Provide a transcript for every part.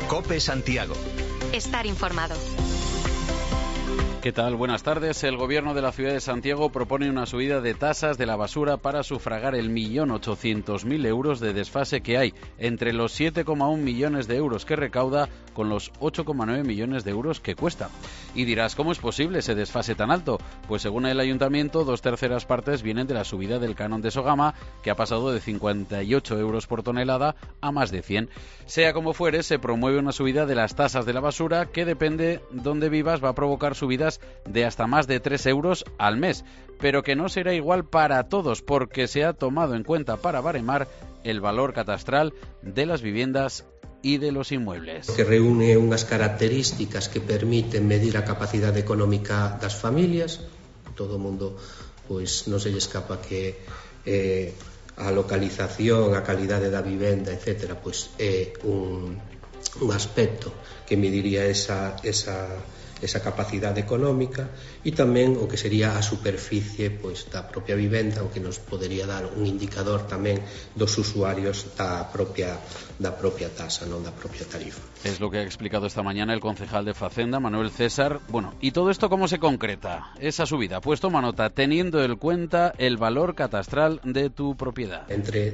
COPE Santiago. Estar informado. ¿Qué tal? Buenas tardes. El Gobierno de la ciudad de Santiago propone una subida de tasas de la basura para sufragar el 1.800.000 euros de desfase que hay entre los 7,1 millones de euros que recauda con los 8,9 millones de euros que cuesta. Y dirás, ¿cómo es posible ese desfase tan alto? Pues según el Ayuntamiento, 2/3 partes vienen de la subida del canon de Sogama, que ha pasado de 58 euros por tonelada a más de 100. Sea como fuere, se promueve una subida de las tasas de la basura que, depende donde vivas, va a provocar subidas de hasta más de 3 euros al mes, pero que no será igual para todos porque se ha tomado en cuenta para baremar el valor catastral de las viviendas y de los inmuebles. Que reúne unhas características que permiten medir a capacidade económica das familias. Todo o mundo pois non se lle escapa que a localización, a calidade da vivenda, etc., pois é un aspecto que mediría esa capacidade económica, e tamén o que sería a superficie pois da propia vivenda, o que nos podería dar un indicador tamén dos usuarios da propia tasa, non da propia tarifa. Es lo que ha explicado esta mañana el concejal de Facenda, Manuel César. Bueno, ¿y todo esto cómo se concreta? Esa subida, pues toma nota, teniendo en cuenta el valor catastral de tu propiedad. Entre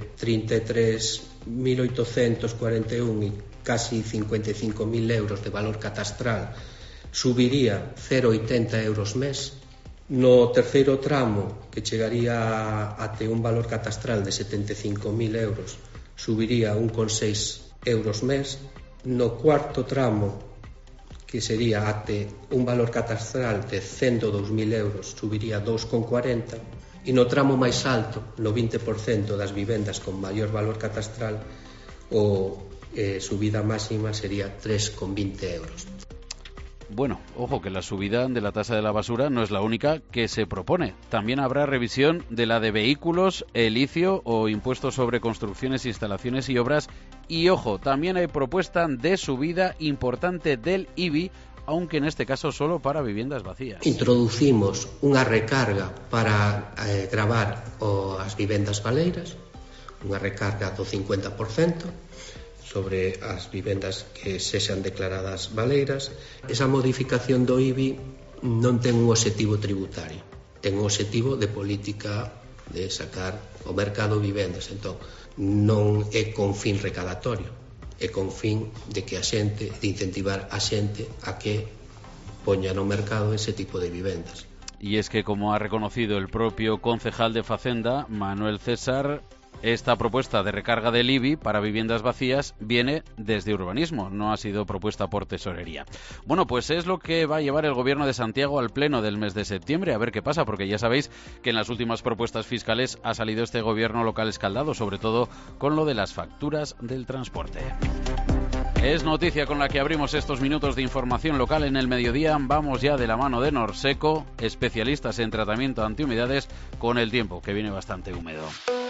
33.841 y casi 55.000 euros de valor catastral subiría 0,80 euros mes. No terceiro tramo, que chegaría até un valor catastral de 75.000 euros, subiría 1,6 euros mes. No cuarto tramo, que sería até un valor catastral de 102.000 euros, subiría 2,40. E no tramo máis alto, no 20% das vivendas con maior valor catastral, o subida máxima sería 3,20 euros. Bueno, ojo que la subida de la tasa de la basura no es la única que se propone. También habrá revisión de la de vehículos, el ICIO o impuestos sobre construcciones, instalaciones y obras. Y ojo, también hay propuesta de subida importante del IBI, aunque en este caso solo para viviendas vacías. Introducimos unha recarga para gravar as vivendas baleiras, unha recarga do 50% sobre as vivendas que sexan declaradas baleiras. Esa modificación do IBI non ten un obxectivo tributario, ten un obxectivo de política de sacar ao mercado vivendas. Entón, non é con fin recadatorio, é con fin de que a xente, de incentivar a xente a que poña no mercado ese tipo de vivendas. Y es que, como ha reconocido el propio concejal de Facenda, Manuel César, esta propuesta de recarga del IBI para viviendas vacías viene desde urbanismo, no ha sido propuesta por tesorería. Bueno, pues es lo que va a llevar el Gobierno de Santiago al pleno del mes de septiembre, a ver qué pasa, porque ya sabéis que en las últimas propuestas fiscales ha salido este gobierno local escaldado, sobre todo con lo de las facturas del transporte. Es noticia con la que abrimos estos minutos de información local en el mediodía. Vamos ya de la mano de Norseco, especialistas en tratamiento antihumedades, con el tiempo, que viene bastante húmedo.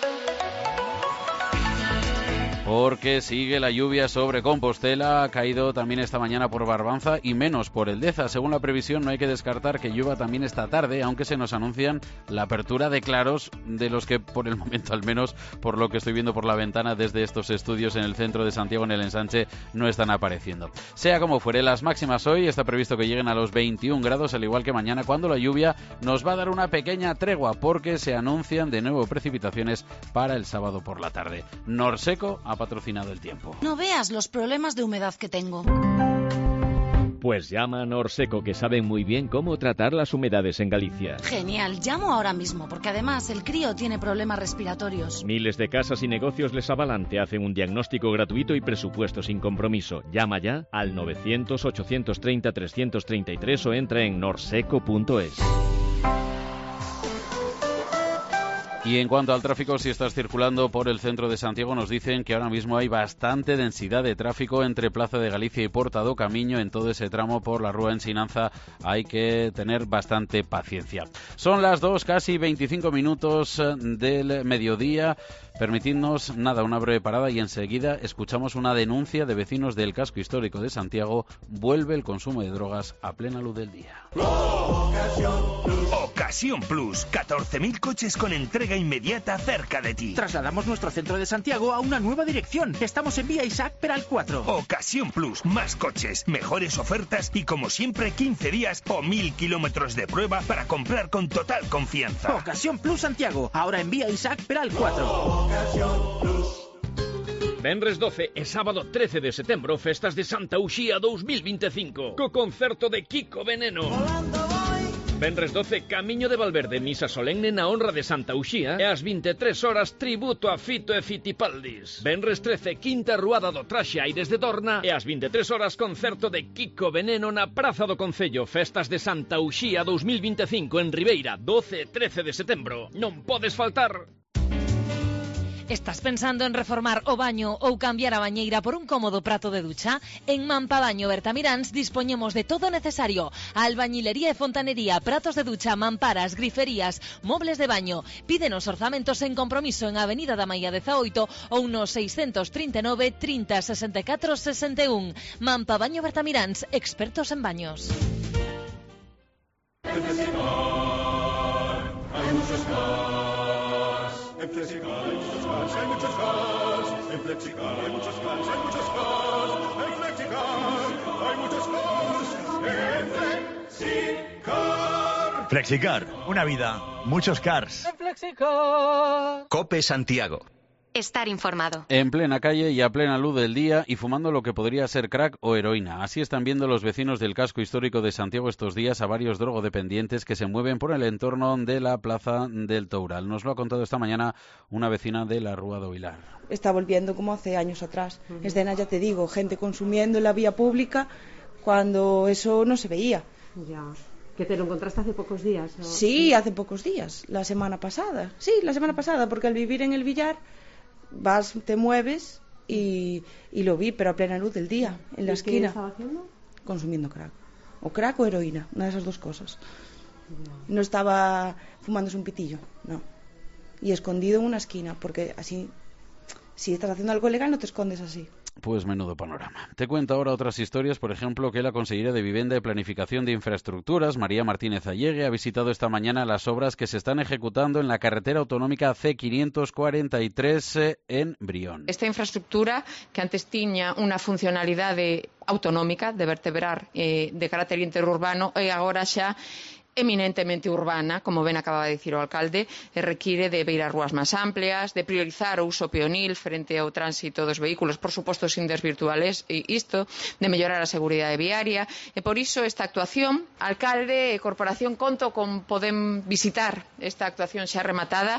Porque sigue la lluvia sobre Compostela, ha caído también esta mañana por Barbanza y menos por el Deza. Según la previsión, no hay que descartar que llueva también esta tarde, aunque se nos anuncian la apertura de claros, de los que por el momento, al menos por lo que estoy viendo por la ventana desde estos estudios en el centro de Santiago, en el Ensanche, no están apareciendo. Sea como fuere, las máximas hoy está previsto que lleguen a los 21 grados, al igual que mañana, cuando la lluvia nos va a dar una pequeña tregua, porque se anuncian de nuevo precipitaciones para el sábado por la tarde. Norseco ha patrocinado el tiempo. No veas los problemas de humedad que tengo. Pues llama a Norseco, que saben muy bien cómo tratar las humedades en Galicia. Genial, llamo ahora mismo, porque además el crío tiene problemas respiratorios. Miles de casas y negocios les avalan, te hacen un diagnóstico gratuito y presupuesto sin compromiso. Llama ya al 900-830-333 o entra en norseco.es. Y en cuanto al tráfico, si estás circulando por el centro de Santiago, nos dicen que ahora mismo hay bastante densidad de tráfico entre Plaza de Galicia y Porta do Camiño. En todo ese tramo por la Rúa Ensinanza hay que tener bastante paciencia. Son las 2, casi 25 minutos del mediodía. Permitidnos, una breve parada y enseguida escuchamos una denuncia de vecinos del casco histórico de Santiago. Vuelve el consumo de drogas a plena luz del día. Ocasión Plus, 14.000 coches con entrega entrega inmediata cerca de ti. Trasladamos nuestro centro de Santiago a una nueva dirección. Estamos en Vía Isaac Peral 4. Ocasión Plus, más coches, mejores ofertas y como siempre 15 días o 1000 kilómetros de prueba para comprar con total confianza. Ocasión Plus Santiago, ahora en Vía Isaac Peral 4. Ocasión Plus. Venres 12 e sábado 13 de setembro, festas de Santa Uxía 2025, co concerto de Kiko Veneno. Venres 12, Camiño de Valverde, misa solemne na honra de Santa Uxía, e ás 23 horas, tributo a Fito e Fitipaldis. Venres 13, quinta ruada do Traxe Aires de Dorna, e ás 23 horas, concerto de Kiko Veneno na Praza do Concello, festas de Santa Uxía 2025 en Ribeira, 12 e 13 de setembro. Non podes faltar. Estás pensando en reformar o baño ou cambiar a bañeira por un cómodo prato de ducha? En Mampabaño Bertamiráns dispoñemos de todo o necesario: albañilería e fontanería, pratos de ducha, mamparas, griferías, mobles de baño. Pídenos orzamentos en compromiso en Avenida da Maia 18 ou no 639 30 64 61. Mampabaño Bertamiráns, expertos en baños. En Flexicar hay muchos cars. En Flexicar hay muchos cars, hay muchos cars. En Flexicar hay muchos cars, hay muchos cars. En Flexicar hay muchos cars. En Flexicar. Flexicar, una vida, muchos cars. En Flexicar. Cope Santiago. Estar informado. En plena calle y a plena luz del día y fumando lo que podría ser crack o heroína. Así están viendo los vecinos del casco histórico de Santiago estos días a varios drogodependientes que se mueven por el entorno de la Plaza del Toural. Nos lo ha contado esta mañana una vecina de la Rúa do Vilar. Está volviendo como hace años atrás. Escena, ya te digo, gente consumiendo en la vía pública cuando eso no se veía. Ya. ¿Que te lo encontraste hace pocos días? ¿No? Sí, hace pocos días, la semana pasada. Sí, la semana pasada, porque al vivir en el Villar vas, te mueves y lo vi, pero a plena luz del día, en la esquina. ¿Qué estaba haciendo? Consumiendo crack. O crack o heroína, una de esas dos cosas. No estaba fumándose un pitillo, no. Y escondido en una esquina, porque así, si estás haciendo algo ilegal, no te escondes así. Pues menudo panorama. Te cuento ahora otras historias, por ejemplo, que la Consellería de Vivienda y Planificación de Infraestructuras, María Martínez Allegue, ha visitado esta mañana las obras que se están ejecutando en la carretera autonómica C543 en Brión. Esta infraestructura, que antes tiña unha funcionalidade autonómica de vertebrar de carácter interurbano, e agora xa eminentemente urbana, como ben acaba de dicir o alcalde, e require de beirar rúas máis amplias, de priorizar o uso peonil frente ao tránsito dos vehículos, por suposto sin desvirtuar isto, de mellorar a seguridade viaria, e por iso esta actuación, alcalde e corporación, conto con poden visitar esta actuación xa rematada,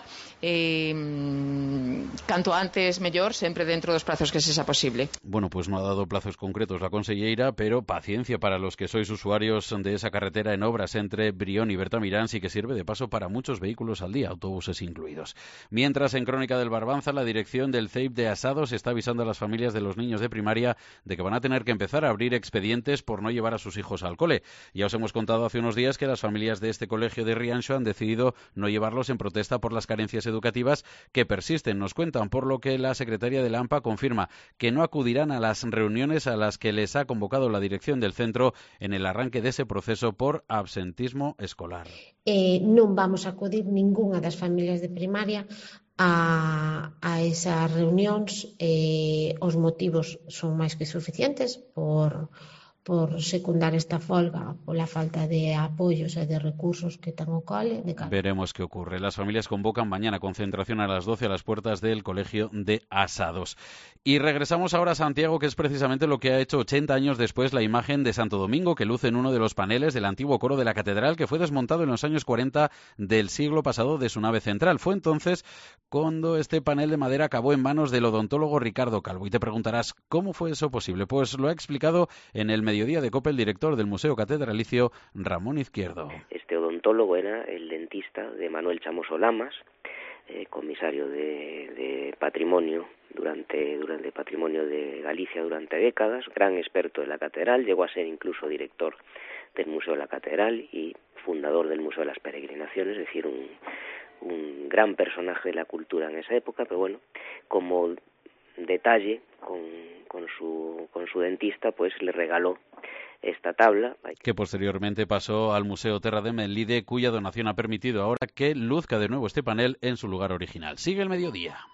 canto antes mellor, sempre dentro dos prazos que se xa posible. Bueno, pues no ha dado plazos concretos la conselleira, pero paciencia para los que sois usuarios de esa carretera en obras entre Brión y Bertamiráns, y que sirve de paso para muchos vehículos al día, autobuses incluidos. Mientras, en Crónica del Barbanza, la dirección del CEIP de Asados está avisando a las familias de los niños de primaria de que van a tener que empezar a abrir expedientes por no llevar a sus hijos al cole. Ya os hemos contado hace unos días que las familias de este colegio de Rianxo han decidido no llevarlos en protesta por las carencias educativas que persisten, nos cuentan, por lo que la secretaria de la AMPA confirma que no acudirán a las reuniones a las que les ha convocado la dirección del centro en el arranque de ese proceso por absentismo escolar. Non vamos a acudir ningunha das familias de primaria a esas reunións. Os motivos son máis que suficientes por secundar esta folga pola falta de apoios e de recursos que ten o cole. Veremos qué ocurre. Las familias convocan mañana concentración a las 12 a las puertas del Colegio de Asados. Y regresamos ahora a Santiago, que es precisamente lo que ha hecho 80 años después la imagen de Santo Domingo, que luce en uno de los paneles del antiguo coro de la catedral, que fue desmontado en los años 40 del siglo pasado de su nave central. Fue entonces cuando este panel de madera acabó en manos del odontólogo Ricardo Calvo. Y te preguntarás, ¿cómo fue eso posible? Pues lo ha explicado en el Mediodía de COPE el director del Museo Catedralicio, Ramón Izquierdo. Este odontólogo era el dentista de Manuel Chamoso Lamas, comisario de patrimonio durante patrimonio de Galicia durante décadas, gran experto de la catedral, llegó a ser incluso director del Museo de la Catedral y fundador del Museo de las Peregrinaciones, es decir, un gran personaje de la cultura en esa época, pero bueno, como detalle, con con su dentista, pues le regaló esta tabla. Que posteriormente pasó al Museo Terra de Melide, cuya donación ha permitido ahora que luzca de nuevo este panel en su lugar original. Sigue el mediodía.